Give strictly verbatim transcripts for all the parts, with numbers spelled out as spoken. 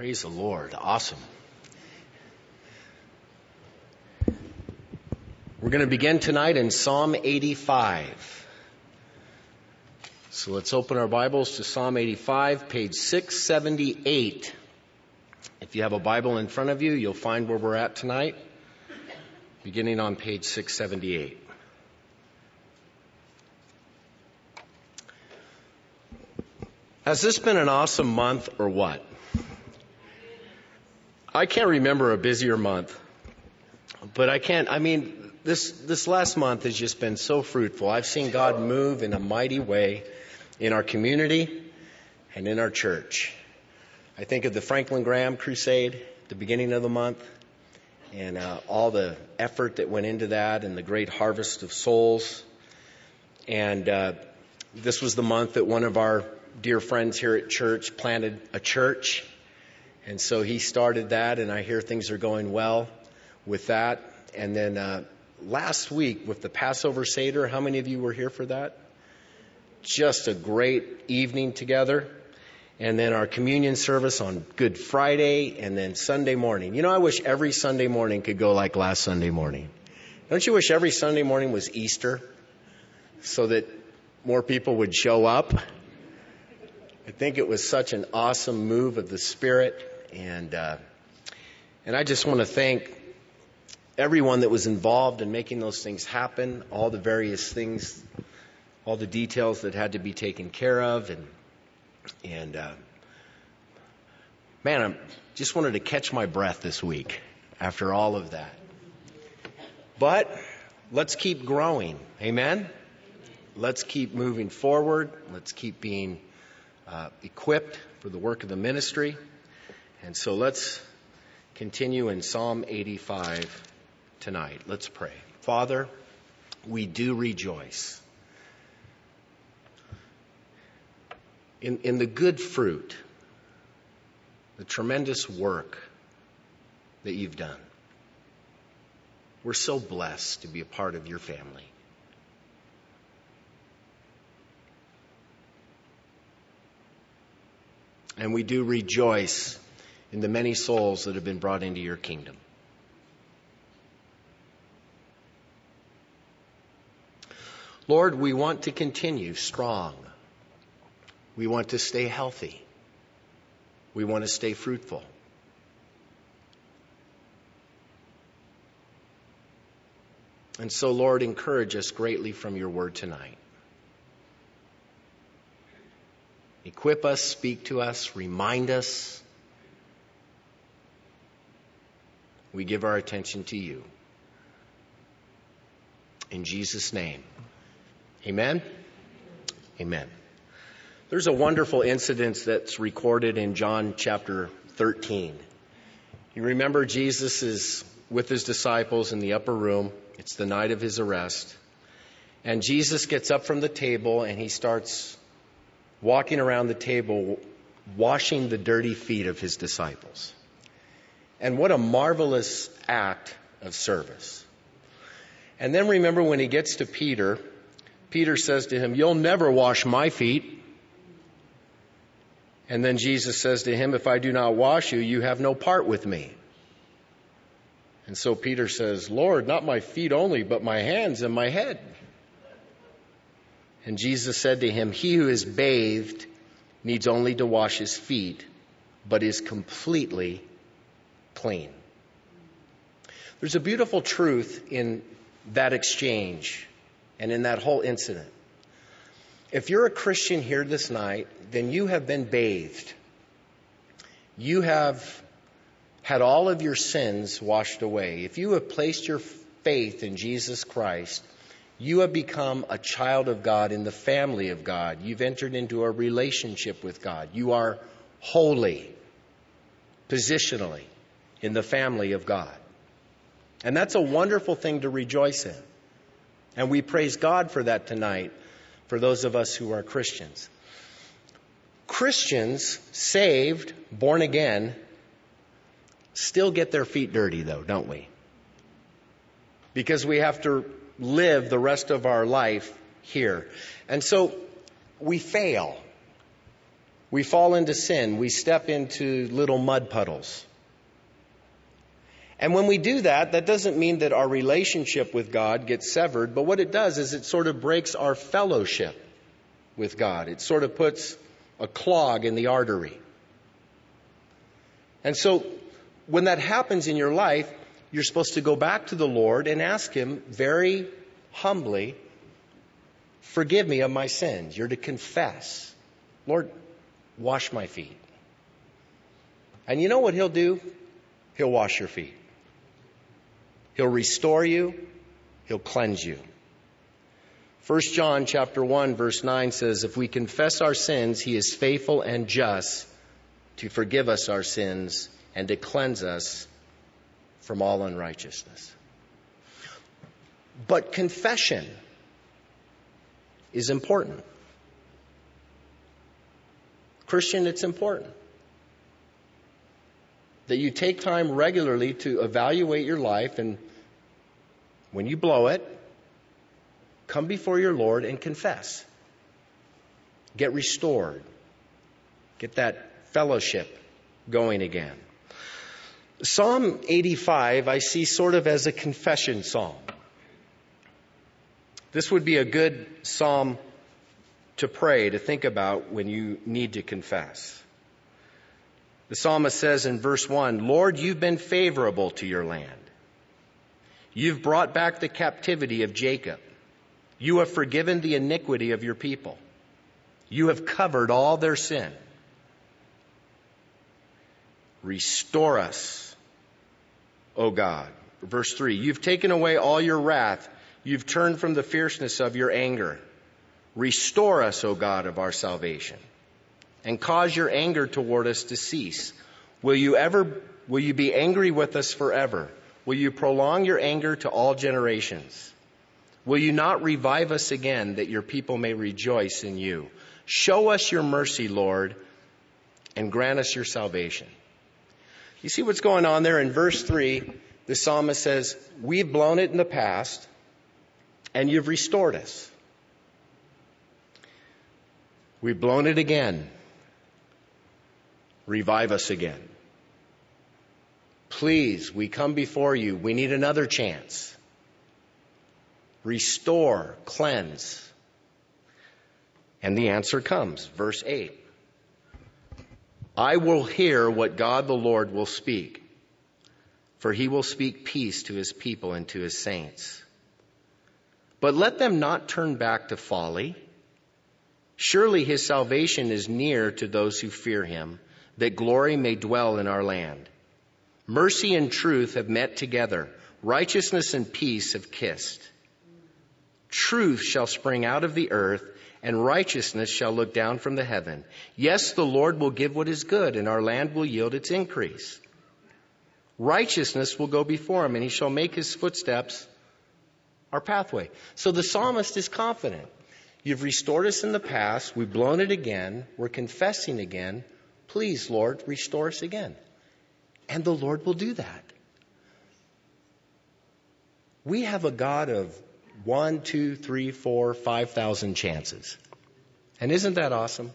Praise the Lord. Awesome. We're going to begin tonight in Psalm eighty-five. So let's open our Bibles to Psalm eighty-five, page six seventy-eight. If you have a Bible in front of you, you'll find where we're at tonight, beginning on page six seventy-eight. Has this been an awesome month or what? I can't remember a busier month, but I can't, I mean, this, this last month has just been so fruitful. I've seen God move in a mighty way in our community and in our church. I think of the Franklin Graham Crusade at the beginning of the month and uh, all the effort that went into that and the great harvest of souls. And uh, this was the month that one of our dear friends here at church planted a church. And so he started that, and I hear things are going well with that. And then uh, last week with the Passover Seder, how many of you were here for that? Just a great evening together. And then our communion service on Good Friday, and then Sunday morning. You know, I wish every Sunday morning could go like last Sunday morning. Don't you wish every Sunday morning was Easter so that more people would show up? I think it was such an awesome move of the Spirit. And uh, and I just want to thank everyone that was involved in making those things happen, all the various things, all the details that had to be taken care of. And, and uh, man, I just wanted to catch my breath this week after all of that. But let's keep growing. Amen? Let's keep moving forward. Let's keep being uh, equipped for the work of the ministry. And so let's continue in Psalm eighty-five tonight. Let's pray. Father, we do rejoice in, in the good fruit, the tremendous work that you've done. We're so blessed to be a part of your family. And we do rejoice in the many souls that have been brought into your kingdom. Lord, we want to continue strong. We want to stay healthy. We want to stay fruitful. And so, Lord, encourage us greatly from your word tonight. Equip us, speak to us, remind us. We give our attention to you. In Jesus' name, amen? Amen. There's a wonderful incident that's recorded in John chapter thirteen. You remember Jesus is with his disciples in the upper room. It's the night of his arrest. And Jesus gets up from the table and he starts walking around the table, washing the dirty feet of his disciples. And what a marvelous act of service. And then remember when he gets to Peter, Peter says to him, "You'll never wash my feet." And then Jesus says to him, "If I do not wash you, you have no part with me." And so Peter says, "Lord, not my feet only, but my hands and my head." And Jesus said to him, "He who is bathed needs only to wash his feet, but is completely clean." There's a beautiful truth in that exchange and in that whole incident. If you're a Christian here this night, then you have been bathed. You have had all of your sins washed away. If you have placed your faith in Jesus Christ, you have become a child of God in the family of God. You've entered into a relationship with God. You are holy, positionally, in the family of God. And that's a wonderful thing to rejoice in. And we praise God for that tonight, for those of us who are Christians. Christians, saved, born again, still get their feet dirty though, don't we? Because we have to live the rest of our life here. And so we fail. We fall into sin. We step into little mud puddles. And when we do that, that doesn't mean that our relationship with God gets severed, but what it does is it sort of breaks our fellowship with God. It sort of puts a clog in the artery. And so when that happens in your life, you're supposed to go back to the Lord and ask Him very humbly, forgive me of my sins. You're to confess. Lord, wash my feet. And you know what He'll do? He'll wash your feet. He'll restore you. He'll cleanse you. First John chapter one verse nine says, if we confess our sins, He is faithful and just to forgive us our sins and to cleanse us from all unrighteousness. But confession is important. Christian, it's important that you take time regularly to evaluate your life, and when you blow it, come before your Lord and confess. Get restored. Get that fellowship going again. Psalm eighty-five I see sort of as a confession psalm. This would be a good psalm to pray, to think about when you need to confess. The psalmist says in verse one, Lord, you've been favorable to your land. You've brought back the captivity of Jacob. You have forgiven the iniquity of your people. You have covered all their sin. Restore us, O God. Verse three, you've taken away all your wrath. You've turned from the fierceness of your anger. Restore us, O God of our salvation, and cause your anger toward us to cease. Will you ever, will you be angry with us forever? Will you prolong your anger to all generations? Will you not revive us again, that your people may rejoice in you? Show us your mercy, Lord, and grant us your salvation. You see what's going on there in verse three? The psalmist says, we've blown it in the past, and you've restored us. We've blown it again. Revive us again. Please, we come before you. We need another chance. Restore, cleanse. And the answer comes, verse eight. I will hear what God the Lord will speak, for He will speak peace to His people and to His saints. But let them not turn back to folly. Surely His salvation is near to those who fear Him, that glory may dwell in our land. Mercy and truth have met together. Righteousness and peace have kissed. Truth shall spring out of the earth, and righteousness shall look down from the heaven. Yes, the Lord will give what is good, and our land will yield its increase. Righteousness will go before Him, and He shall make His footsteps our pathway. So the psalmist is confident. You've restored us in the past. We've blown it again. We're confessing again. Please, Lord, restore us again. And the Lord will do that. We have a God of one, two, three, four, five thousand chances. And isn't that awesome?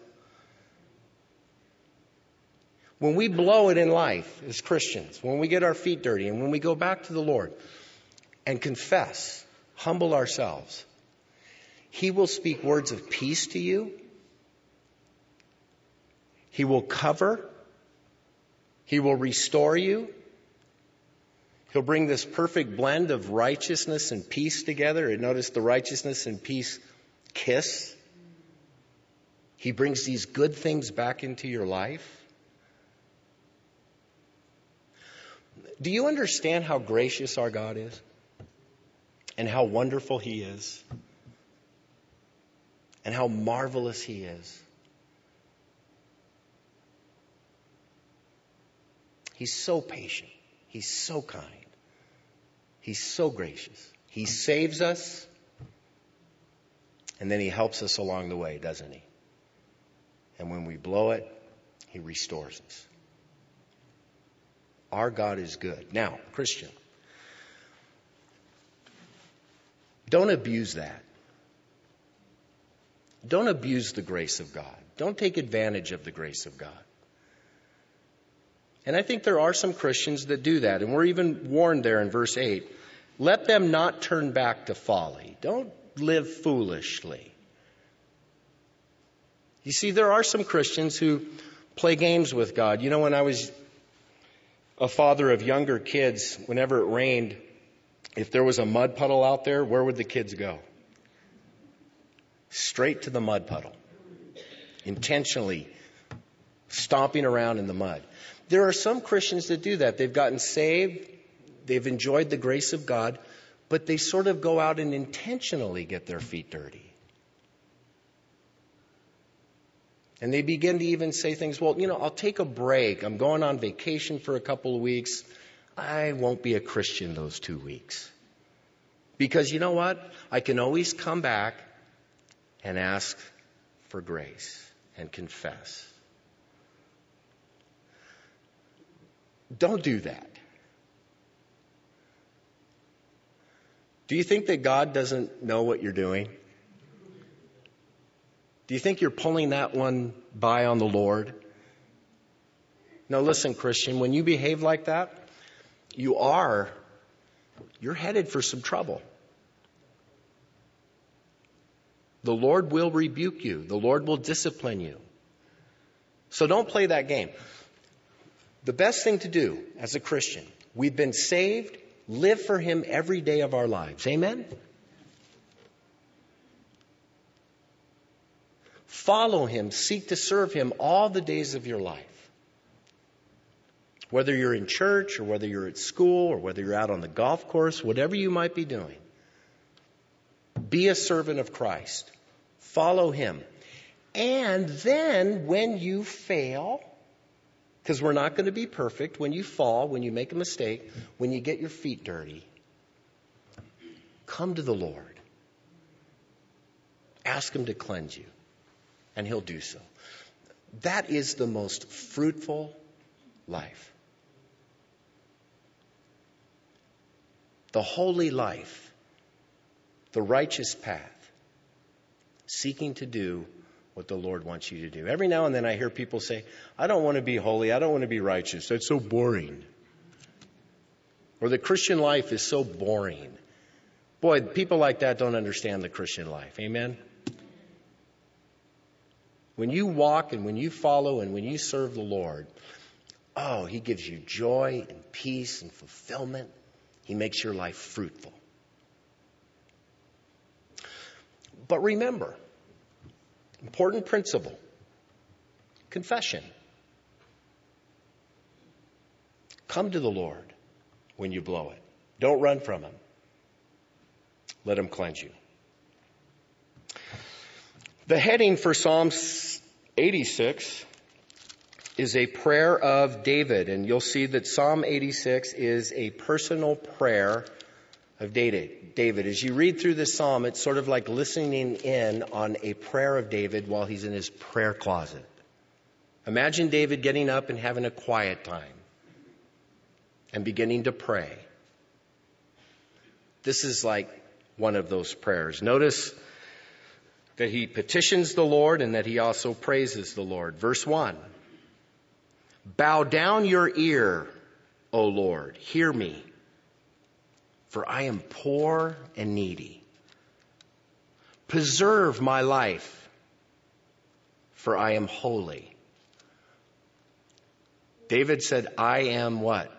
When we blow it in life as Christians, when we get our feet dirty, and when we go back to the Lord and confess, humble ourselves, He will speak words of peace to you. He will cover. He will restore you. He'll bring this perfect blend of righteousness and peace together. And notice the righteousness and peace kiss. He brings these good things back into your life. Do you understand how gracious our God is? And how wonderful He is? And how marvelous He is? He's so patient. He's so kind. He's so gracious. He saves us, and then He helps us along the way, doesn't He? And when we blow it, He restores us. Our God is good. Now, Christian, don't abuse that. Don't abuse the grace of God. Don't take advantage of the grace of God. And I think there are some Christians that do that. And we're even warned there in verse eight. Let them not turn back to folly. Don't live foolishly. You see, there are some Christians who play games with God. You know, when I was a father of younger kids, whenever it rained, if there was a mud puddle out there, where would the kids go? Straight to the mud puddle. Intentionally stomping around in the mud. There are some Christians that do that. They've gotten saved. They've enjoyed the grace of God, but they sort of go out and intentionally get their feet dirty. And they begin to even say things, well, you know, I'll take a break. I'm going on vacation for a couple of weeks. I won't be a Christian those two weeks. Because you know what? I can always come back and ask for grace and confess. Don't do that. Do you think that God doesn't know what you're doing? Do you think you're pulling that one by on the Lord? No, listen, Christian, when you behave like that, you are, you're headed for some trouble. The Lord will rebuke you. The Lord will discipline you. So don't play that game. The best thing to do as a Christian, we've been saved, live for Him every day of our lives. Amen? Follow Him, seek to serve Him all the days of your life. Whether you're in church or whether you're at school or whether you're out on the golf course, whatever you might be doing, be a servant of Christ. Follow Him. And then when you fail, because we're not going to be perfect, when you fall, when you make a mistake, when you get your feet dirty, come to the Lord. Ask Him to cleanse you, and He'll do so. That is the most fruitful life. The holy life, the righteous path, seeking to do what the Lord wants you to do. Every now and then I hear people say, I don't want to be holy, I don't want to be righteous. That's so boring. Or the Christian life is so boring. Boy, people like that don't understand the Christian life. Amen? When you walk and when you follow and when you serve the Lord, oh, He gives you joy and peace and fulfillment. He makes your life fruitful. But remember, important principle, confession. Come to the Lord when you blow it. Don't run from Him. Let Him cleanse you. The heading for Psalm eighty-six is a prayer of David. And you'll see that Psalm eighty-six is a personal prayer of David. David. As you read through this psalm, it's sort of like listening in on a prayer of David while he's in his prayer closet. Imagine David getting up and having a quiet time and beginning to pray. This is like one of those prayers. Notice that he petitions the Lord and that he also praises the Lord. Verse one. Bow down your ear, O Lord, hear me, for I am poor and needy. Preserve my life, for I am holy. David said, I am what?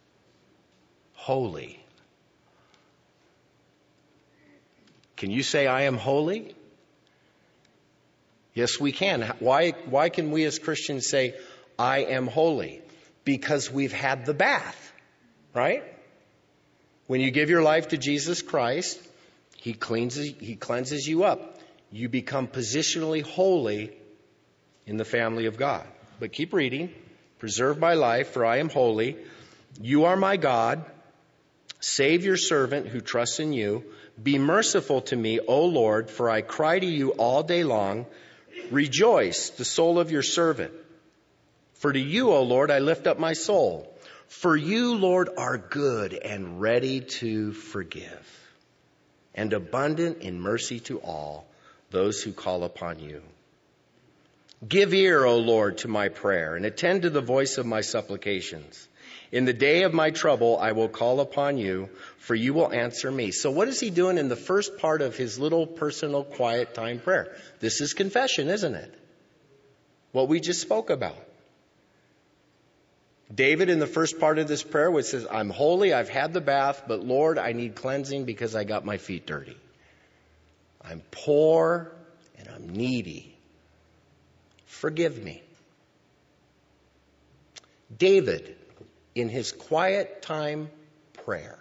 Holy. Can you say I am holy? Yes, we can. Why, why can we as Christians say, I am holy? Because we've had the bath, right? When you give your life to Jesus Christ, He cleanses, He cleanses you up. You become positionally holy in the family of God. But keep reading. Preserve my life, for I am holy. You are my God. Save your servant who trusts in you. Be merciful to me, O Lord, for I cry to you all day long. Rejoice, the soul of your servant. For to you, O Lord, I lift up my soul. For you, Lord, are good and ready to forgive, and abundant in mercy to all, those who call upon you. Give ear, O Lord, to my prayer, and attend to the voice of my supplications. In the day of my trouble, I will call upon you, for you will answer me. So what is he doing in the first part of his little personal quiet time prayer? This is confession, isn't it? What we just spoke about. David, in the first part of this prayer, which says, I'm holy, I've had the bath, but Lord, I need cleansing because I got my feet dirty. I'm poor and I'm needy. Forgive me. David, in his quiet time prayer,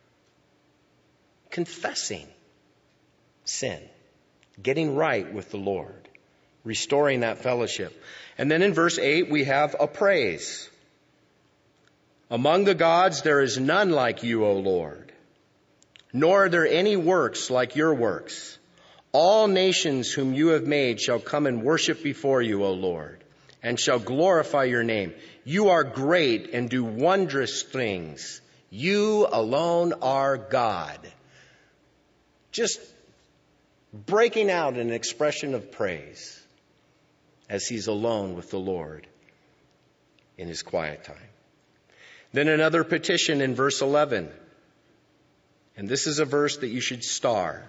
confessing sin, getting right with the Lord, restoring that fellowship. And then in verse eight, we have a praise. Among the gods, there is none like you, O Lord, nor are there any works like your works. All nations whom you have made shall come and worship before you, O Lord, and shall glorify your name. You are great and do wondrous things. You alone are God. Just breaking out an expression of praise as he's alone with the Lord in his quiet time. Then another petition in verse eleven. And this is a verse that you should star.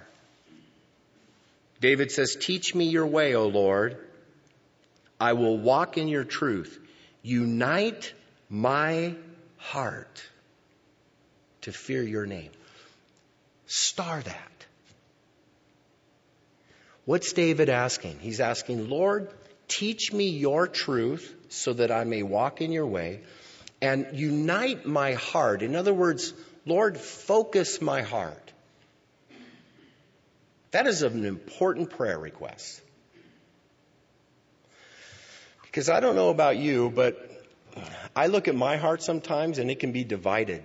David says, teach me your way, O Lord. I will walk in your truth. Unite my heart to fear your name. Star that. What's David asking? He's asking, Lord, teach me your truth so that I may walk in your way, and unite my heart. In other words, Lord, focus my heart. That is an important prayer request. Because I don't know about you, but I look at my heart sometimes and it can be divided.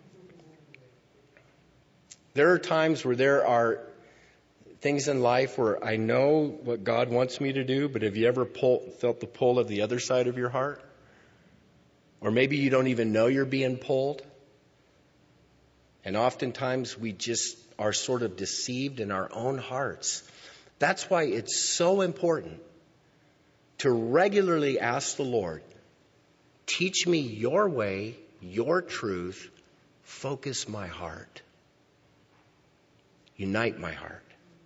There are times where there are things in life where I know what God wants me to do, but have you ever pull, felt the pull of the other side of your heart? Or maybe you don't even know you're being pulled. And oftentimes we just are sort of deceived in our own hearts. That's why it's so important to regularly ask the Lord, teach me your way, your truth, focus my heart, unite my heart.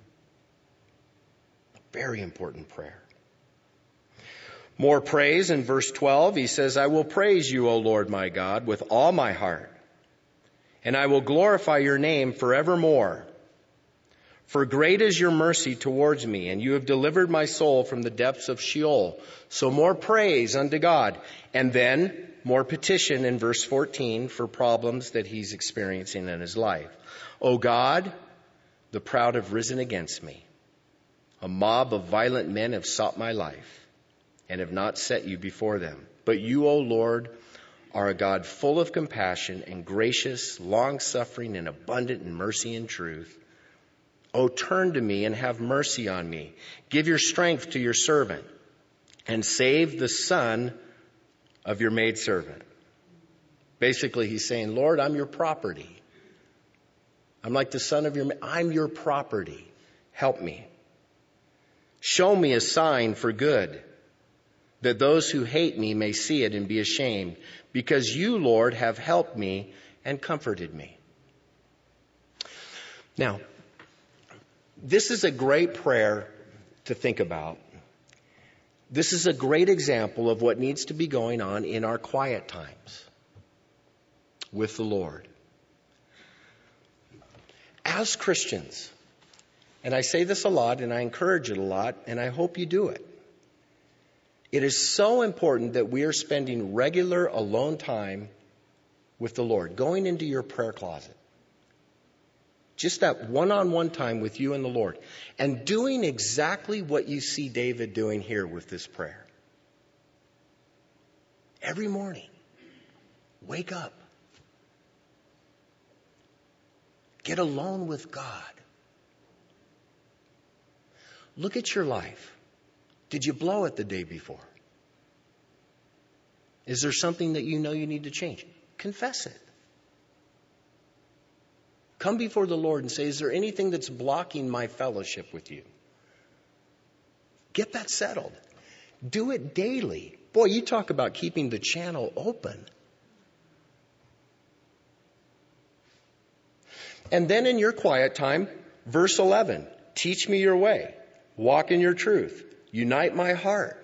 A very important prayer. More praise in verse twelve. He says, I will praise you, O Lord my God, with all my heart. And I will glorify your name forevermore. For great is your mercy towards me, and you have delivered my soul from the depths of Sheol. So more praise unto God. And then more petition in verse fourteen for problems that he's experiencing in his life. O God, the proud have risen against me. A mob of violent men have sought my life and have not set you before them. But you, O Lord, are a God full of compassion and gracious, long-suffering, and abundant in mercy and truth. O turn to me and have mercy on me. Give your strength to your servant and save the son of your maidservant. Basically, he's saying, Lord, I'm your property. I'm like the son of your, I'm your property. Help me. Show me a sign for good, that those who hate me may see it and be ashamed, because you, Lord, have helped me and comforted me. Now, this is a great prayer to think about. This is a great example of what needs to be going on in our quiet times with the Lord. As Christians, and I say this a lot and I encourage it a lot, and I hope you do it. It is so important that we are spending regular alone time with the Lord, going into your prayer closet. Just that one-on-one time with you and the Lord. And doing exactly what you see David doing here with this prayer. Every morning, wake up. Get alone with God. Look at your life. Did you blow it the day before? Is there something that you know you need to change? Confess it. Come before the Lord and say, is there anything that's blocking my fellowship with you? Get that settled. Do it daily. Boy, you talk about keeping the channel open. And then in your quiet time, verse eleven, teach me your way. Walk in your truth. Unite my heart.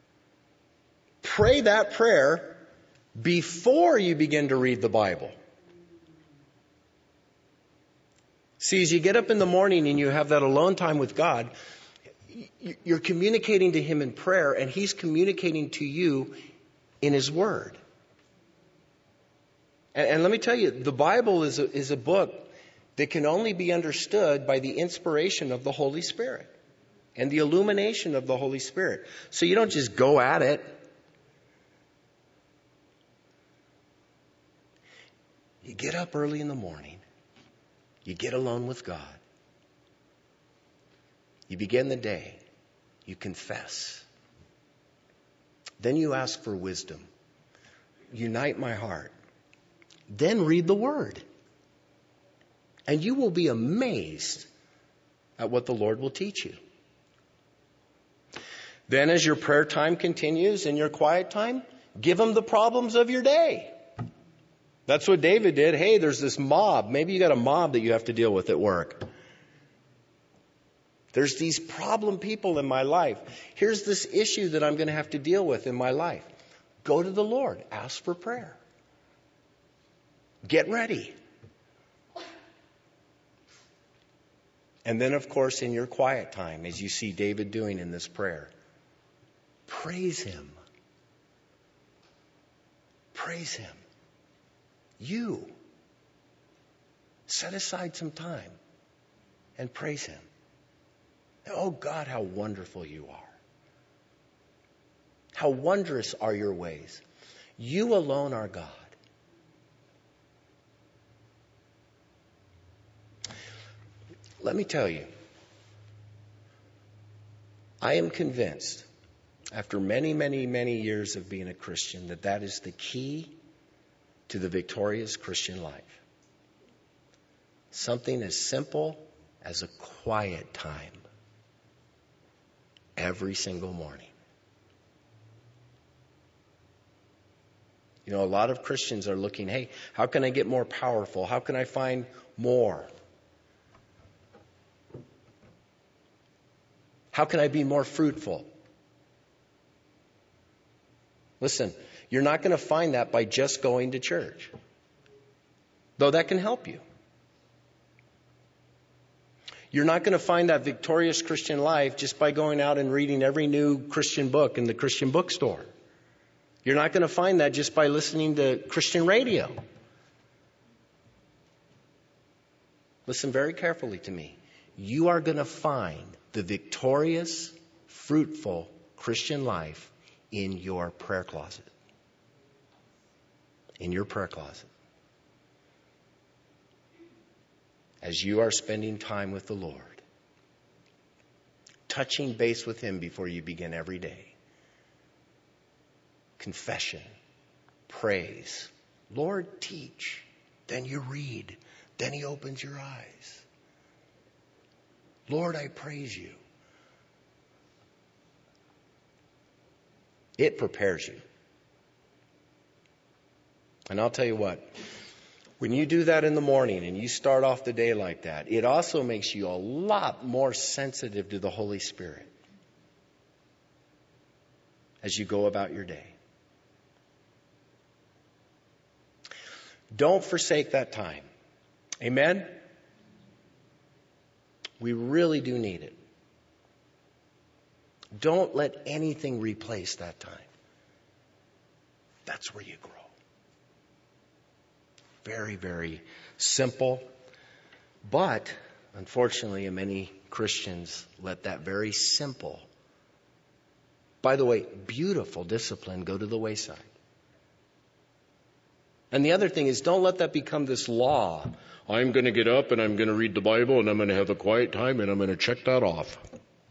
Pray that prayer before you begin to read the Bible. See, as you get up in the morning and you have that alone time with God, you're communicating to Him in prayer, and He's communicating to you in His Word. And, and let me tell you, the Bible is a, is a book that can only be understood by the inspiration of the Holy Spirit and the illumination of the Holy Spirit. So you don't just go at it. You get up early in the morning. You get alone with God. You begin the day. You confess. Then you ask for wisdom. Unite my heart. Then read the Word. And you will be amazed at what the Lord will teach you. Then as your prayer time continues in your quiet time, give Him the problems of your day. That's what David did. Hey, there's this mob. Maybe you got a mob that you have to deal with at work. There's these problem people in my life. Here's this issue that I'm going to have to deal with in my life. Go to the Lord. Ask for prayer. Get ready. And then, of course, in your quiet time, as you see David doing in this prayer, praise Him. Praise Him. You set aside some time and praise Him. Oh God, how wonderful you are. How wondrous are your ways. You alone are God. Let me tell you, I am convinced, after many, many, many years of being a Christian, that that is the key to the victorious Christian life. Something as simple as a quiet time every single morning. You know, a lot of Christians are looking, hey, how can I get more powerful? How can I find more? How can I be more fruitful? Listen, you're not going to find that by just going to church, though that can help you. You're not going to find that victorious Christian life just by going out and reading every new Christian book in the Christian bookstore. You're not going to find that just by listening to Christian radio. Listen very carefully to me. You are going to find the victorious, fruitful Christian life in your prayer closet. In your prayer closet. As you are spending time with the Lord, touching base with Him before you begin every day. Confession, praise, Lord, teach. Then you read. Then He opens your eyes. Lord, I praise you. It prepares you. And I'll tell you what, when you do that in the morning and you start off the day like that, it also makes you a lot more sensitive to the Holy Spirit as you go about your day. Don't forsake that time. Amen? We really do need it. Don't let anything replace that time. That's where you grow. Very, very simple. But, unfortunately, many Christians let that very simple, by the way, beautiful discipline go to the wayside. And the other thing is, don't let that become this law. I'm going to get up and I'm going to read the Bible and I'm going to have a quiet time and I'm going to check that off.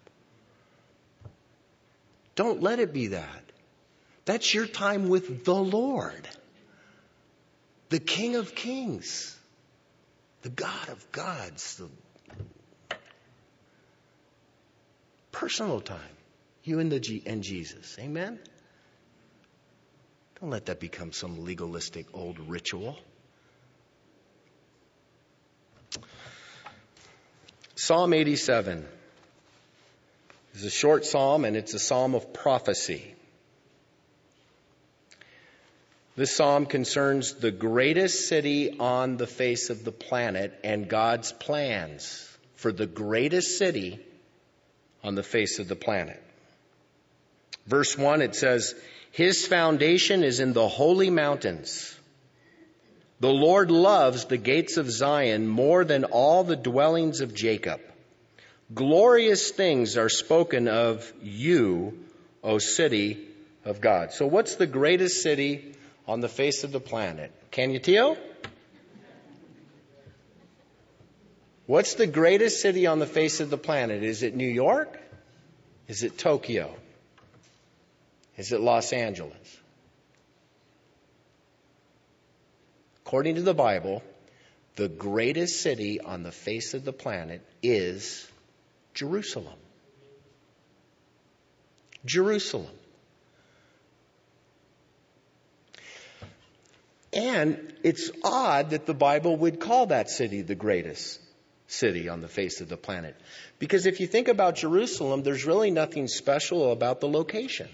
Don't let it be that. That's your time with the Lord, the King of Kings, the God of gods, the personal time. You and, the G- and Jesus. Amen? Don't let that become some legalistic old ritual. Psalm eighty-seven is a short psalm, and it's a psalm of prophecy. This psalm concerns the greatest city on the face of the planet and God's plans for the greatest city on the face of the planet. Verse one, it says, His foundation is in the holy mountains. The Lord loves the gates of Zion more than all the dwellings of Jacob. Glorious things are spoken of you, O city of God. So what's the greatest city on the face of the planet? Can you tell? What's the greatest city on the face of the planet? Is it New York? Is it Tokyo? Is it Los Angeles? According to the Bible, the greatest city on the face of the planet is Jerusalem. Jerusalem. And it's odd that the Bible would call that city the greatest city on the face of the planet. Because if you think about Jerusalem, there's really nothing special about the location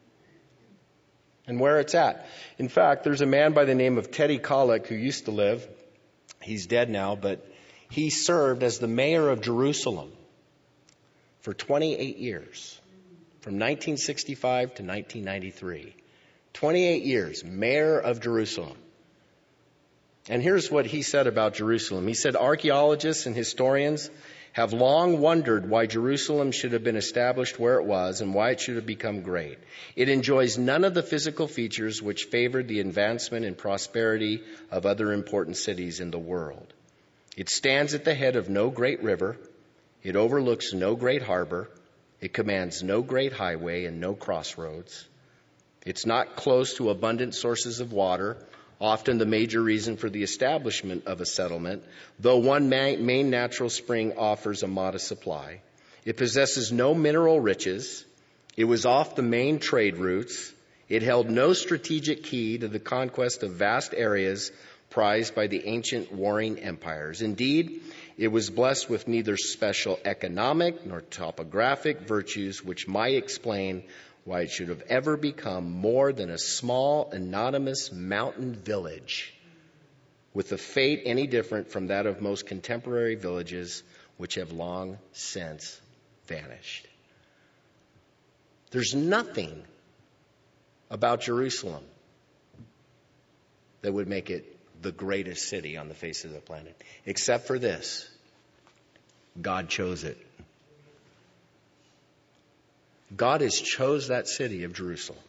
and where it's at. In fact, there's a man by the name of Teddy Kollek who used to live. He's dead now, but he served as the mayor of Jerusalem for twenty-eight years, from nineteen sixty-five to nineteen ninety-three. twenty-eight years, mayor of Jerusalem. And here's what he said about Jerusalem. He said, archaeologists and historians have long wondered why Jerusalem should have been established where it was and why it should have become great. It enjoys none of the physical features which favored the advancement and prosperity of other important cities in the world. It stands at the head of no great river. It overlooks no great harbor. It commands no great highway and no crossroads. It's not close to abundant sources of water, often the major reason for the establishment of a settlement, though one main natural spring offers a modest supply. It possesses no mineral riches. It was off the main trade routes. It held no strategic key to the conquest of vast areas prized by the ancient warring empires. Indeed, it was blessed with neither special economic nor topographic virtues which might explain why it should have ever become more than a small, anonymous mountain village with a fate any different from that of most contemporary villages which have long since vanished. There's nothing about Jerusalem that would make it the greatest city on the face of the planet, except for this: God chose it. God has chose that city of Jerusalem.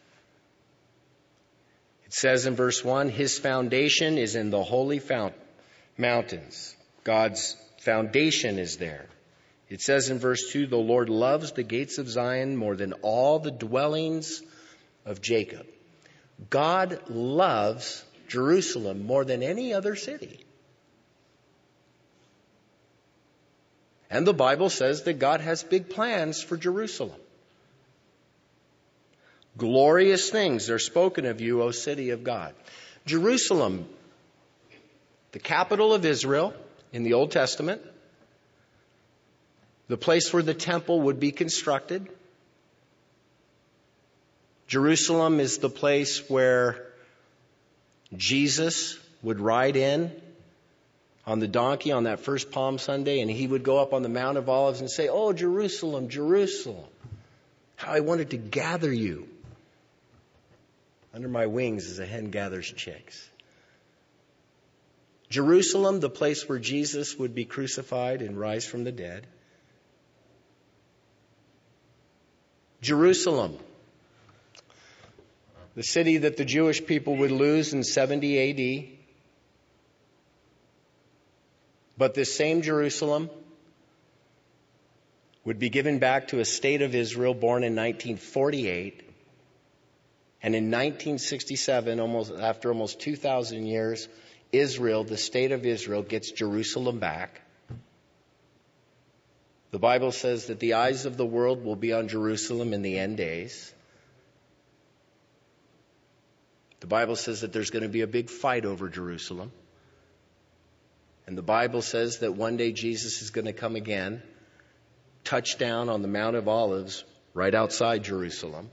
It says in verse one, His foundation is in the holy fount- mountains. God's foundation is there. It says in verse two, the Lord loves the gates of Zion more than all the dwellings of Jacob. God loves Jerusalem more than any other city. And the Bible says that God has big plans for Jerusalem. Glorious things are spoken of you, O city of God. Jerusalem, the capital of Israel in the Old Testament, the place where the temple would be constructed. Jerusalem is the place where Jesus would ride in on the donkey on that first Palm Sunday, and he would go up on the Mount of Olives and say, "Oh, Jerusalem, Jerusalem, how I wanted to gather you under my wings as a hen gathers chicks." Jerusalem, the place where Jesus would be crucified and rise from the dead. Jerusalem, the city that the Jewish people would lose in seventy A D. But this same Jerusalem would be given back to a state of Israel born in nineteen forty-eight. And in nineteen sixty-seven, almost after almost two thousand years, Israel, the state of Israel, gets Jerusalem back. The Bible says that the eyes of the world will be on Jerusalem in the end days. The Bible says that there's going to be a big fight over Jerusalem. And the Bible says that one day Jesus is going to come again, touch down on the Mount of Olives right outside Jerusalem.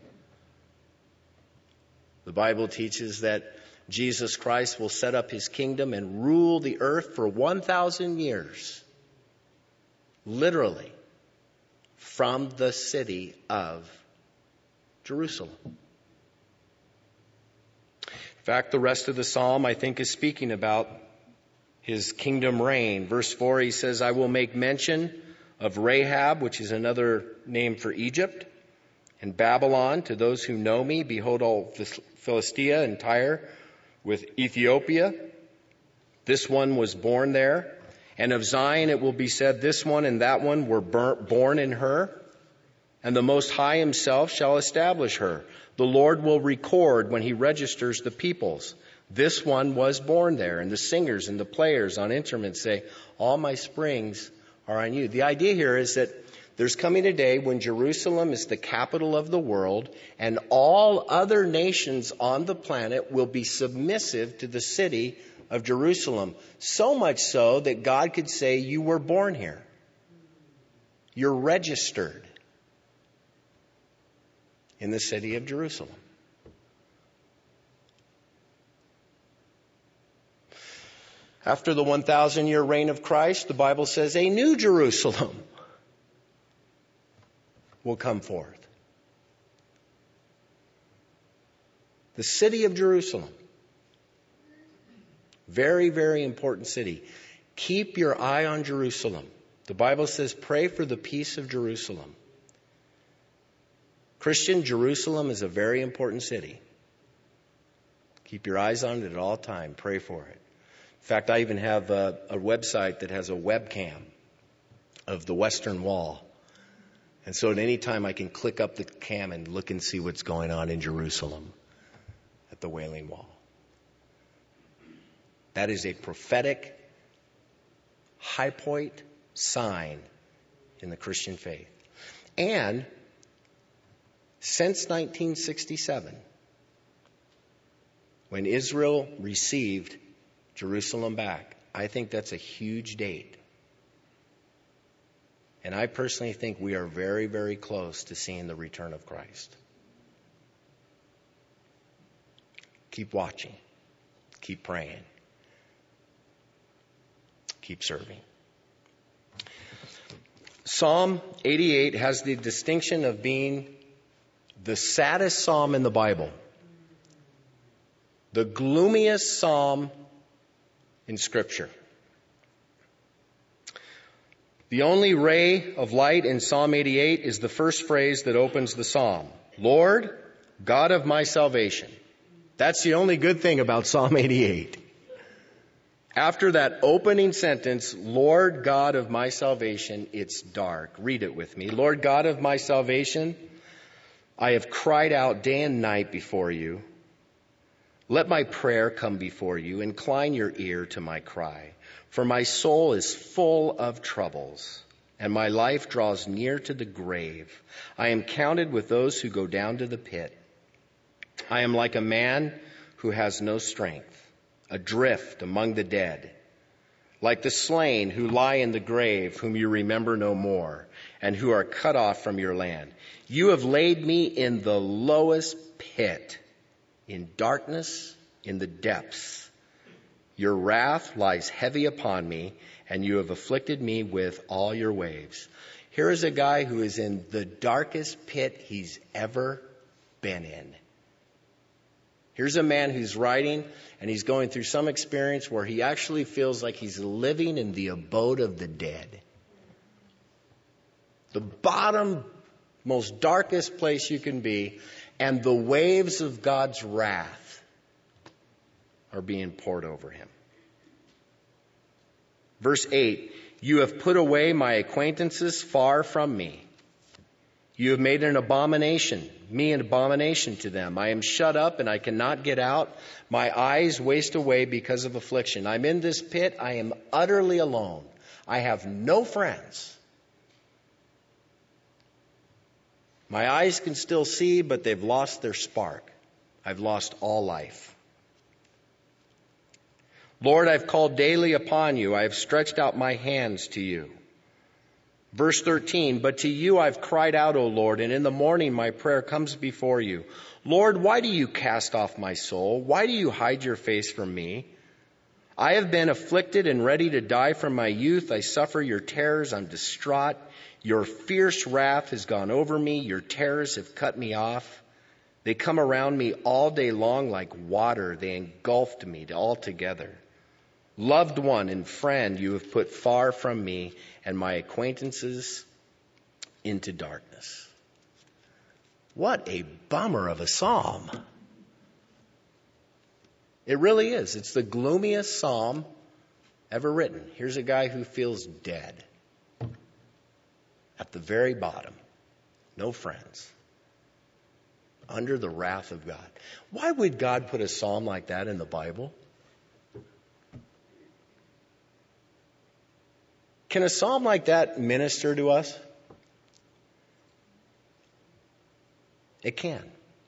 The Bible teaches that Jesus Christ will set up his kingdom and rule the earth for one thousand years. Literally, from the city of Jerusalem. In fact, the rest of the psalm, I think, is speaking about his kingdom reign. Verse four, he says, I will make mention of Rahab, which is another name for Egypt, and Babylon to those who know me. Behold, all Philistia and Tyre with Ethiopia. This one was born there. And of Zion it will be said, this one and that one were born in her. And the Most High himself shall establish her. The Lord will record when he registers the peoples. This one was born there. And the singers and the players on instruments say, all my springs are on you. The idea here is that there's coming a day when Jerusalem is the capital of the world, and all other nations on the planet will be submissive to the city of Jerusalem. So much so that God could say, you were born here. You're registered in the city of Jerusalem. After the one thousand year reign of Christ, the Bible says a new Jerusalem will come forth. The city of Jerusalem. Very, very important city. Keep your eye on Jerusalem. The Bible says, pray for the peace of Jerusalem. Christian, Jerusalem is a very important city. Keep your eyes on it at all time. Pray for it. In fact, I even have a, a website that has a webcam of the Western Wall. And so at any time I can click up the cam and look and see what's going on in Jerusalem at the Wailing Wall. That is a prophetic high point sign in the Christian faith. And since nineteen sixty-seven, when Israel received Jerusalem back, I think that's a huge date. And I personally think we are very, very close to seeing the return of Christ. Keep watching. Keep praying. Keep serving. Psalm eighty-eight has the distinction of being the saddest psalm in the Bible. The gloomiest psalm in Scripture. The only ray of light in Psalm eighty-eight is the first phrase that opens the psalm. Lord, God of my salvation. That's the only good thing about Psalm eighty-eight. After that opening sentence, Lord God of my salvation, it's dark. Read it with me. Lord God of my salvation, I have cried out day and night before you. Let my prayer come before you. Incline your ear to my cry. For my soul is full of troubles, and my life draws near to the grave. I am counted with those who go down to the pit. I am like a man who has no strength, adrift among the dead, like the slain who lie in the grave, whom you remember no more, and who are cut off from your land. You have laid me in the lowest pit, in darkness, in the depths. Your wrath lies heavy upon me, and you have afflicted me with all your waves. Here is a guy who is in the darkest pit he's ever been in. Here's a man who's writing, and he's going through some experience where he actually feels like he's living in the abode of the dead. The bottom, most darkest place you can be, and the waves of God's wrath are being poured over him. Verse eight, you have put away my acquaintances far from me. You have made an abomination, me an abomination to them. I am shut up and I cannot get out. My eyes waste away because of affliction. I'm in this pit. I am utterly alone. I have no friends. My eyes can still see, but they've lost their spark. I've lost all life. Lord, I've called daily upon you. I have stretched out my hands to you. Verse thirteen, but to you I've cried out, O Lord, and in the morning my prayer comes before you. Lord, why do you cast off my soul? Why do you hide your face from me? I have been afflicted and ready to die from my youth. I suffer your terrors. I'm distraught. Your fierce wrath has gone over me. Your terrors have cut me off. They come around me all day long like water. They engulfed me altogether. Loved one and friend you have put far from me, and my acquaintances into darkness. What a bummer of a psalm. It really is. It's the gloomiest psalm ever written. Here's a guy who feels dead. At the very bottom. No friends. Under the wrath of God. Why would God put a psalm like that in the Bible? Can a psalm like that minister to us? It can.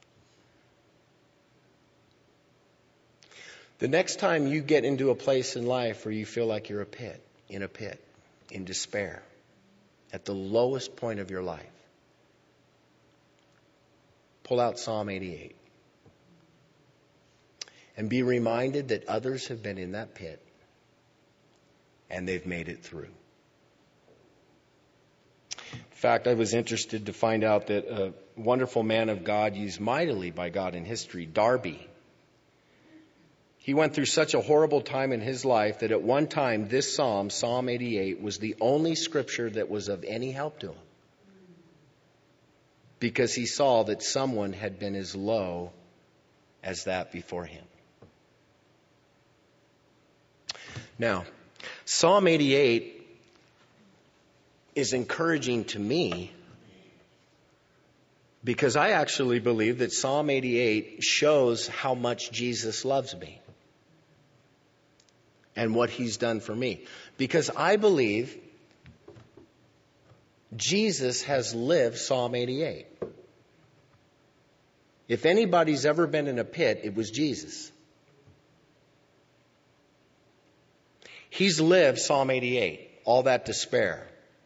The next time you get into a place in life where you feel like you're a pit, in a pit, in despair, at the lowest point of your life, pull out Psalm eighty-eight and be reminded that others have been in that pit and they've made it through. In fact, I was interested to find out that a wonderful man of God used mightily by God in history, Darby. He went through such a horrible time in his life that at one time this psalm, Psalm eighty-eight, was the only scripture that was of any help to him. Because he saw that someone had been as low as that before him. Now, Psalm eighty-eight is encouraging to me because I actually believe that Psalm eighty-eight shows how much Jesus loves me and what he's done for me. Because I believe Jesus has lived Psalm eighty-eight. If anybody's ever been in a pit, it was Jesus. He's lived Psalm eighty-eight, all that despair.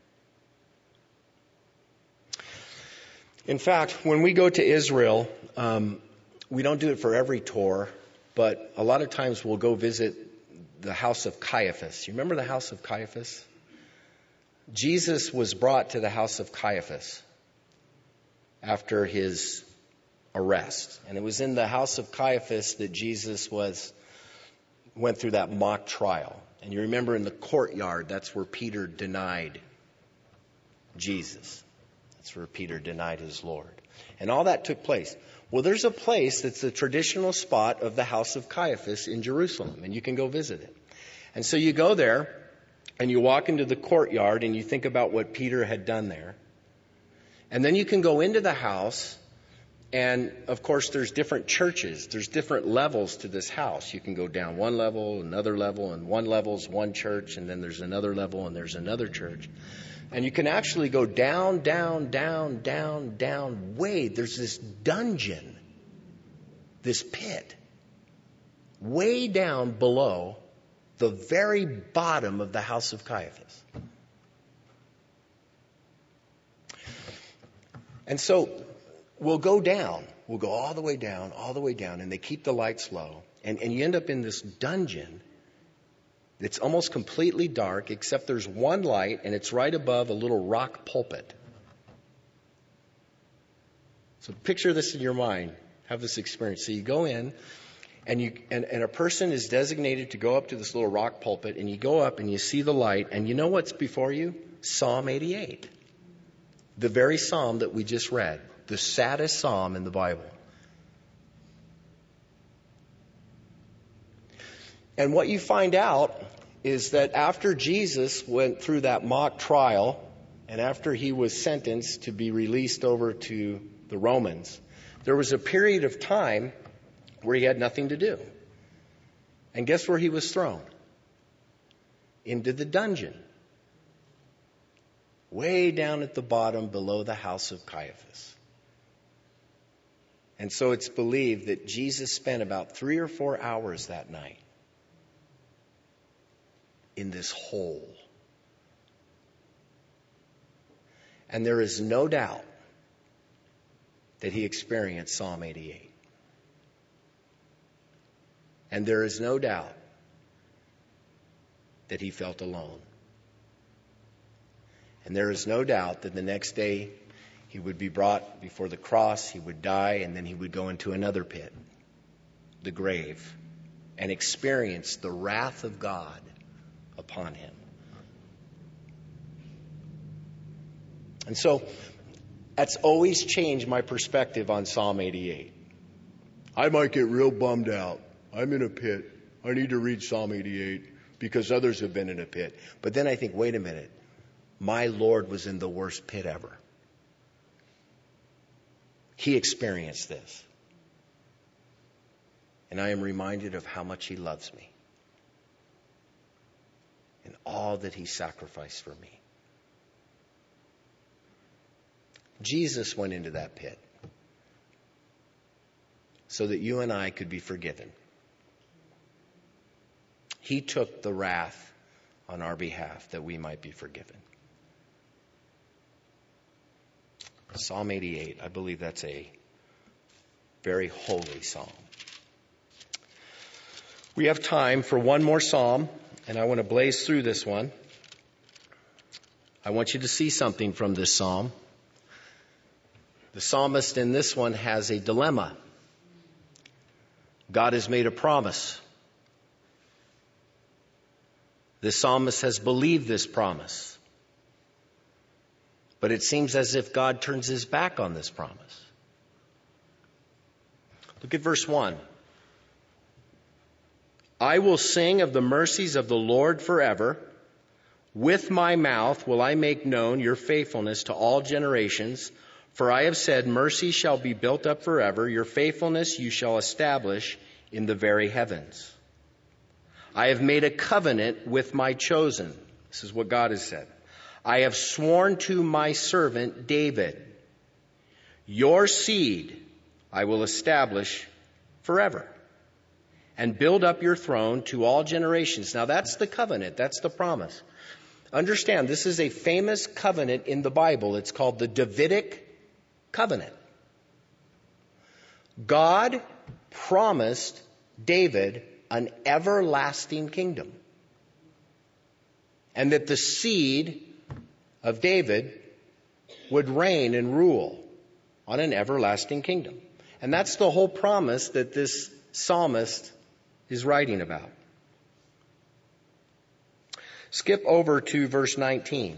In fact, when we go to Israel, um, we don't do it for every tour, but a lot of times we'll go visit the house of Caiaphas. You remember the house of Caiaphas? Jesus was brought to the house of Caiaphas after his arrest. And it was in the house of Caiaphas that Jesus was went through that mock trial. And you remember in the courtyard, that's where Peter denied Jesus. That's where Peter denied his Lord. And all that took place. Well, there's a place that's the traditional spot of the house of Caiaphas in Jerusalem, and you can go visit it. And so you go there, and you walk into the courtyard, and you think about what Peter had done there. And then you can go into the house, and of course there's different churches. There's different levels to this house. You can go down one level, another level, and one level's one church, and then there's another level, and there's another church. And you can actually go down, down, down, down, down, way. There's this dungeon, this pit, way down below the very bottom of the house of Caiaphas. And so we'll go down. We'll go all the way down, all the way down, and they keep the lights low. And, and you end up in this dungeon. It's almost completely dark, except there's one light, and it's right above a little rock pulpit. So picture this in your mind. Have this experience. So you go in, and you and, and a person is designated to go up to this little rock pulpit, and you go up and you see the light, and you know what's before you? Psalm eighty-eight. The very psalm that we just read. The saddest psalm in the Bible. And what you find out is that after Jesus went through that mock trial, and after he was sentenced to be released over to the Romans, there was a period of time where he had nothing to do. And guess where he was thrown? Into the dungeon. Way down at the bottom below the house of Caiaphas. And so it's believed that Jesus spent about three or four hours that night in this hole. And there is no doubt that he experienced Psalm eighty-eight. And there is no doubt that he felt alone. And there is no doubt that the next day he would be brought before the cross, he would die, and then he would go into another pit, the grave, and experience the wrath of God upon him. And so that's always changed my perspective on Psalm eighty-eight. I might get real bummed out. I'm in a pit. I need to read Psalm eighty-eight because others have been in a pit. But then I think, wait a minute. My Lord was in the worst pit ever. He experienced this. And I am reminded of how much he loves me and all that he sacrificed for me. Jesus went into that pit so that you and I could be forgiven. He took the wrath on our behalf that we might be forgiven. Psalm eighty-eight, I believe that's a very holy psalm. We have time for one more psalm, and I want to blaze through this one. I want you to see something from this psalm. The psalmist in this one has a dilemma. God has made a promise. The psalmist has believed this promise. But it seems as if God turns his back on this promise. Look at verse one. I will sing of the mercies of the Lord forever. With my mouth will I make known your faithfulness to all generations. For I have said, mercy shall be built up forever. Your faithfulness you shall establish in the very heavens. I have made a covenant with my chosen. This is what God has said. I have sworn to my servant David, your seed I will establish forever and build up your throne to all generations. Now that's the covenant. That's the promise. Understand, this is a famous covenant in the Bible. It's called the Davidic covenant. God promised David an everlasting kingdom. And that the seed of David would reign and rule on an everlasting kingdom. And that's the whole promise that this psalmist is writing about. Skip over to verse nineteen.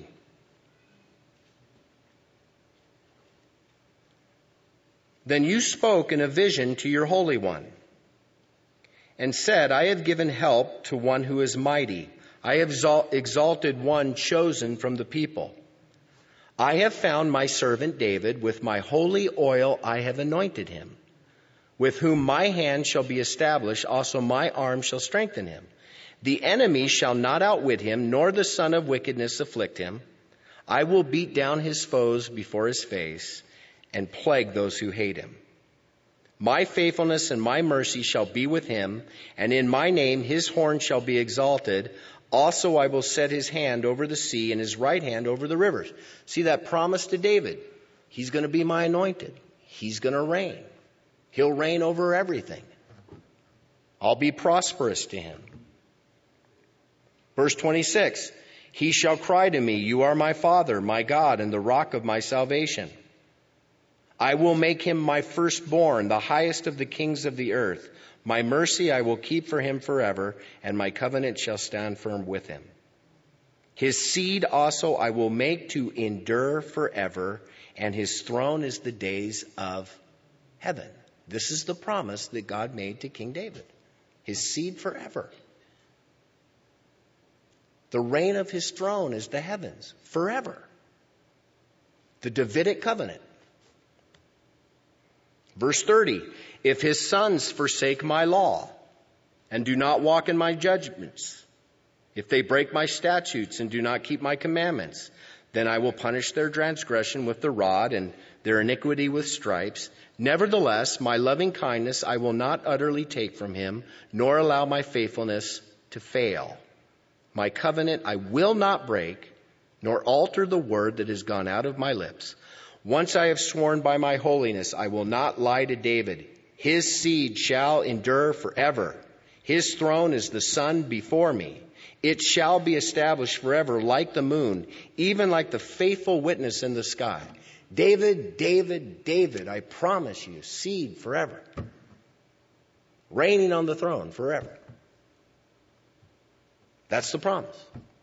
Then you spoke in a vision to your Holy One and said, I have given help to one who is mighty. I have exalted one chosen from the people. I have found my servant David. With my holy oil I have anointed him. With whom my hand shall be established, also my arm shall strengthen him. The enemy shall not outwit him, nor the son of wickedness afflict him. I will beat down his foes before his face and plague those who hate him. My faithfulness and my mercy shall be with him, and in my name his horn shall be exalted. Also I will set his hand over the sea and his right hand over the rivers. See that promise to David? He's going to be my anointed. He's going to reign. He'll reign over everything. I'll be prosperous to him. Verse twenty-six, he shall cry to me, you are my Father, my God, and the rock of my salvation. I will make him my firstborn, the highest of the kings of the earth. My mercy I will keep for him forever, and my covenant shall stand firm with him. His seed also I will make to endure forever, and his throne is the days of heaven. This is the promise that God made to King David. His seed forever. The reign of his throne is the heavens forever. The Davidic covenant. Verse thirty, if his sons forsake my law and do not walk in my judgments, if they break my statutes and do not keep my commandments, Then I will punish their transgression with the rod and their iniquity with stripes. Nevertheless, my loving kindness I will not utterly take from him, nor allow my faithfulness to fail. My covenant I will not break, nor alter the word that has gone out of my lips. Once I have sworn by my holiness, I will not lie to David. His seed shall endure forever. His throne is the sun before me. It shall be established forever like the moon, even like the faithful witness in the sky. David, David, David, I promise you, seed forever. Reigning on the throne forever. That's the promise.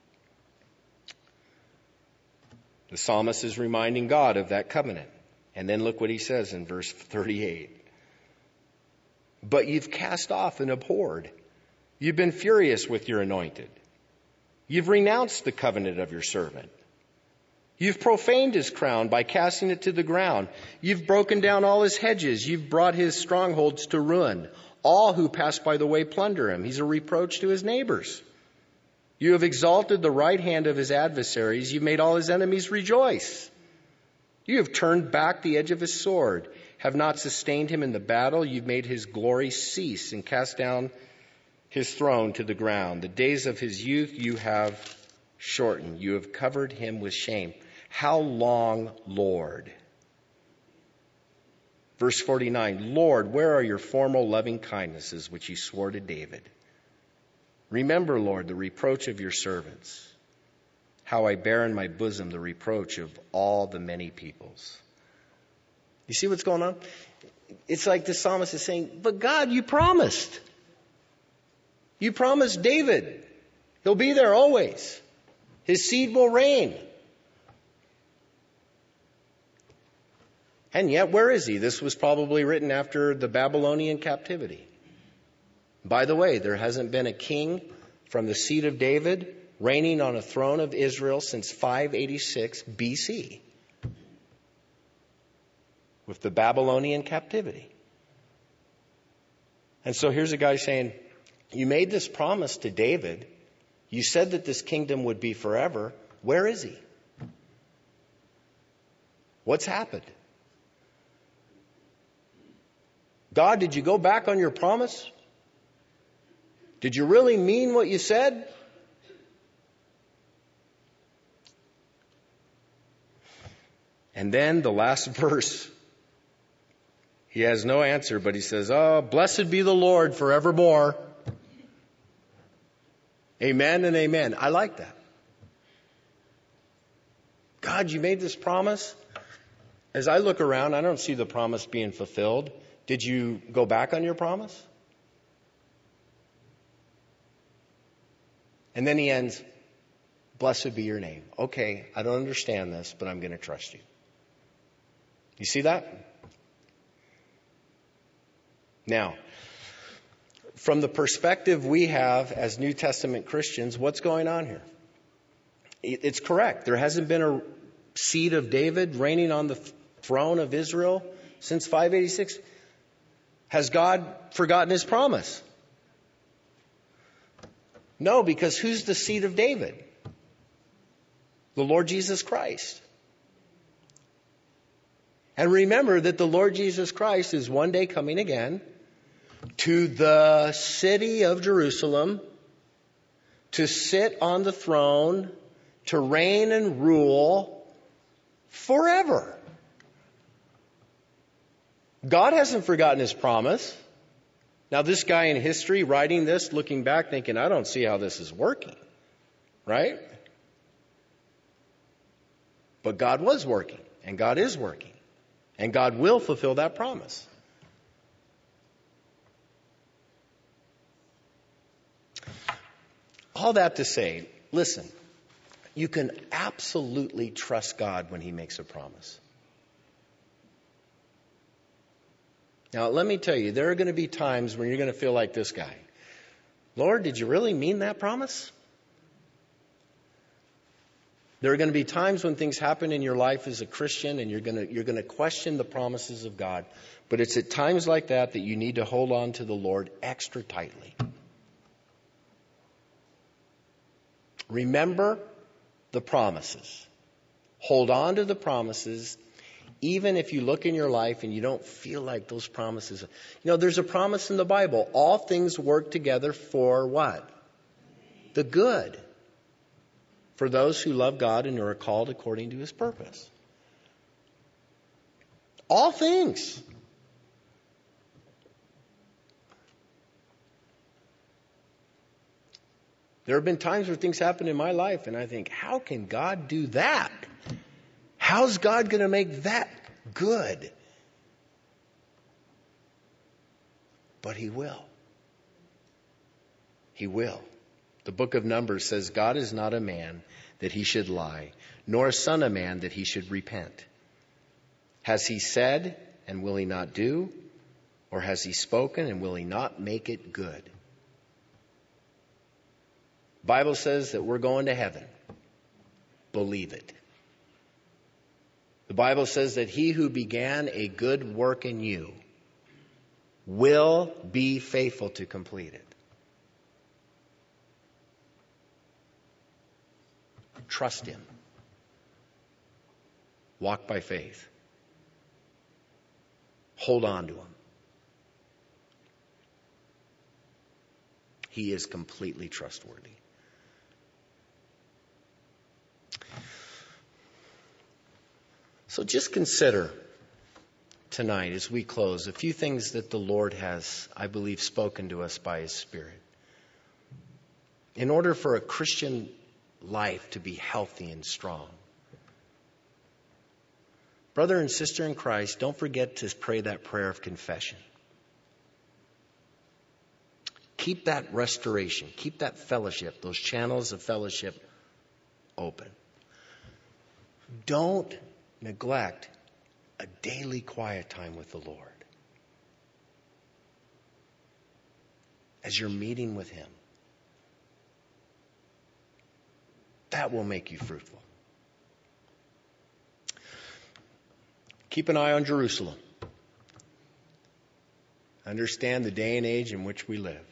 The psalmist is reminding God of that covenant. And then look what he says in verse thirty-eight. But you've cast off and abhorred. You've been furious with your anointed. You've renounced the covenant of your servant. You've profaned his crown by casting it to the ground. You've broken down all his hedges. You've brought his strongholds to ruin. All who pass by the way plunder him. He's a reproach to his neighbors. You have exalted the right hand of his adversaries. You've made all his enemies rejoice. You have turned back the edge of his sword, have not sustained him in the battle. You've made his glory cease and cast down his throne to the ground. The days of his youth you have shortened. You have covered him with shame. How long, Lord? Verse forty-nine, Lord, where are your former loving kindnesses which you swore to David? Remember, Lord, the reproach of your servants, how I bear in my bosom the reproach of all the many peoples. You see what's going on? It's like the psalmist is saying, but God, you promised. You promised David. He'll be there always. His seed will reign. And yet, where is he? This was probably written after the Babylonian captivity. By the way, there hasn't been a king from the seed of David reigning on a throne of Israel since five eighty-six B C, with the Babylonian captivity. And so here's a guy saying, you made this promise to David. You said that this kingdom would be forever. Where is he? What's happened? God, did you go back on your promise? Did you really mean what you said? And then the last verse, he has no answer, but he says, oh, blessed be the Lord forevermore. Amen and amen. I like that. God, you made this promise. As I look around, I don't see the promise being fulfilled. Did you go back on your promise? And then he ends, blessed be your name. Okay, I don't understand this, but I'm going to trust you. You see that? Now, from the perspective we have as New Testament Christians, what's going on here? It's correct. There hasn't been a seed of David reigning on the throne of Israel since five eighty-six. Has God forgotten his promise? No, because who's the seed of David? The Lord Jesus Christ. And remember that the Lord Jesus Christ is one day coming again to the city of Jerusalem to sit on the throne, to reign and rule forever. God hasn't forgotten his promise. Now, this guy in history writing this, looking back, thinking, I don't see how this is working. Right? But God was working, and God is working, and God will fulfill that promise. All that to say, listen, you can absolutely trust God when he makes a promise. Now, let me tell you, there are going to be times when you're going to feel like this guy. Lord, did you really mean that promise? There are going to be times when things happen in your life as a Christian and you're going to, you're going to question the promises of God. But it's at times like that that you need to hold on to the Lord extra tightly. Remember the promises. Hold on to the promises, even if you look in your life and you don't feel like those promises. You know, there's a promise in the Bible. All things work together for what? The good. For those who love God and are called according to his purpose. All things. There have been times where things happen in my life and I think, how can God do that? How's God going to make that good? But he will. He will. The book of Numbers says, God is not a man that he should lie, nor a son of man that he should repent. Has he said, and will he not do? Or has he spoken, and will he not make it good? Bible says that we're going to heaven. Believe it. The Bible says that he who began a good work in you will be faithful to complete it. Trust him. Walk by faith. Hold on to him. He is completely trustworthy. So just consider tonight as we close a few things that the Lord has, I believe, spoken to us by his Spirit. In order for a Christian life to be healthy and strong. Brother and sister in Christ, don't forget to pray that prayer of confession. Keep that restoration, keep that fellowship, those channels of fellowship open. Don't neglect a daily quiet time with the Lord. As you're meeting with him. That will make you fruitful. Keep an eye on Jerusalem. Understand the day and age in which we live.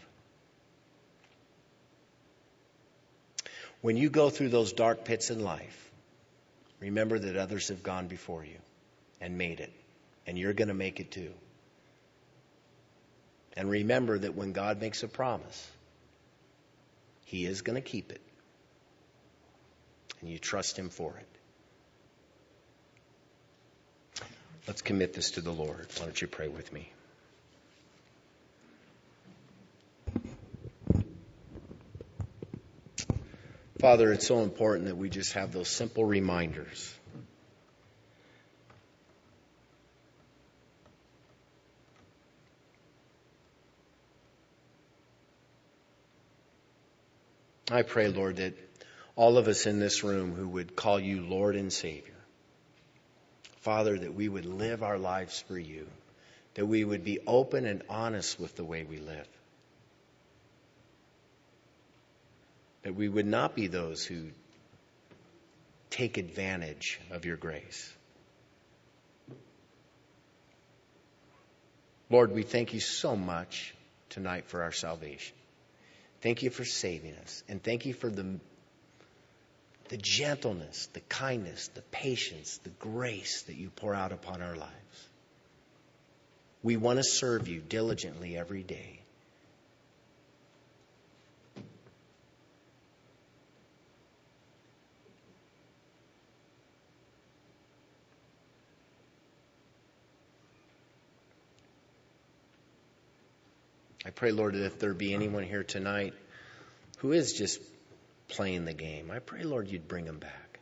When you go through those dark pits in life, remember that others have gone before you and made it. And you're going to make it too. And remember that when God makes a promise, he is going to keep it. And you trust him for it. Let's commit this to the Lord. Why don't you pray with me? Father, it's so important that we just have those simple reminders. I pray, Lord, that all of us in this room who would call you Lord and Savior, Father, that we would live our lives for you, that we would be open and honest with the way we live, that we would not be those who take advantage of your grace. Lord, we thank you so much tonight for our salvation. Thank you for saving us, and thank you for the The gentleness, the kindness, the patience, the grace that you pour out upon our lives. We want to serve you diligently every day. I pray, Lord, that if there be anyone here tonight who is just playing the game, I pray, Lord, you'd bring them back.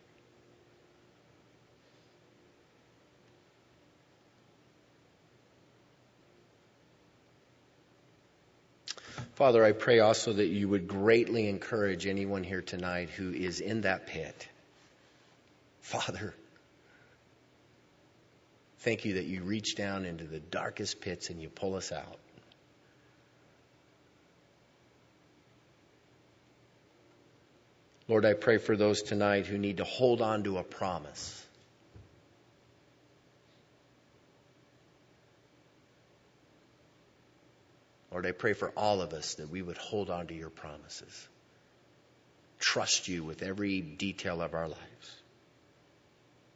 Father, I pray also that you would greatly encourage anyone here tonight who is in that pit. Father, thank you that you reach down into the darkest pits and you pull us out. Lord, I pray for those tonight who need to hold on to a promise. Lord, I pray for all of us that we would hold on to your promises. Trust you with every detail of our lives.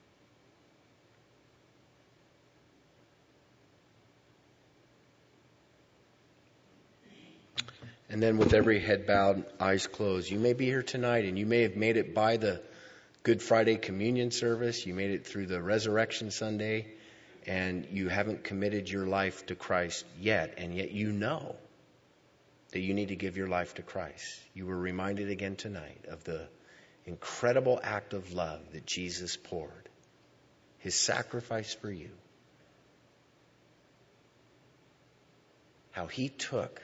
And then with every head bowed, eyes closed, you may be here tonight and you may have made it by the Good Friday communion service. You made it through the Resurrection Sunday and you haven't committed your life to Christ yet. And yet you know that you need to give your life to Christ. You were reminded again tonight of the incredible act of love that Jesus poured. His sacrifice for you. How he took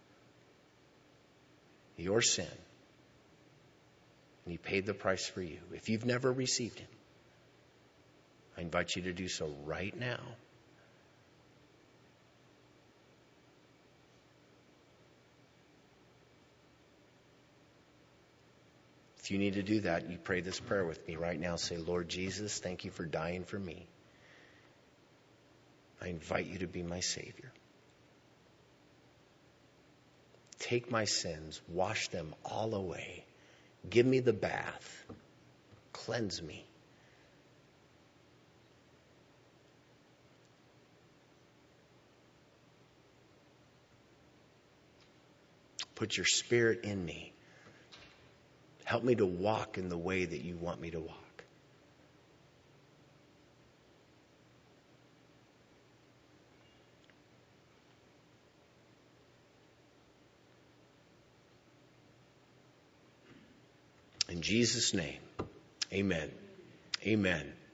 your sin and he paid the price for you. If you've never received him, I invite you to do so right now. If you need to do that, you pray this prayer with me right now. Say, Lord Jesus, thank you for dying for me. I invite you to be my Savior. Take my sins, wash them all away. Give me the bath. Cleanse me. Put your Spirit in me. Help me to walk in the way that you want me to walk. In Jesus' name, amen. Amen.